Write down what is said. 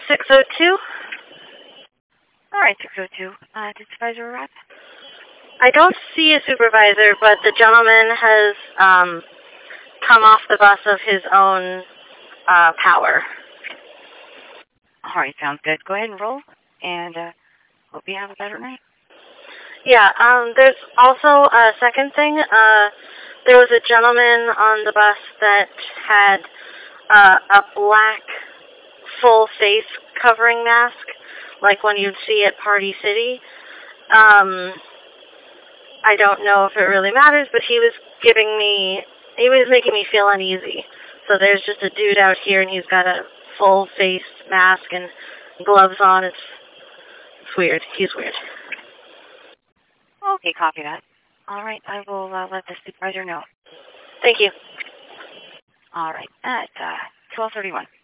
602? All right, 602. Did supervisor arrive? I don't see a supervisor, but the gentleman has come off the bus of his own power. All right, sounds good. Go ahead and roll, and hope you have a better night. Yeah, there's also a second thing. There was a gentleman on the bus that had a black full face covering mask, like one you'd see at Party City. I don't know if it really matters, but he was making me feel uneasy. So there's just a dude out here, and he's got a full face mask and gloves on. It's weird. He's weird. Okay, copy that. All right, I will let the supervisor know. Thank you. All right, at 12:31.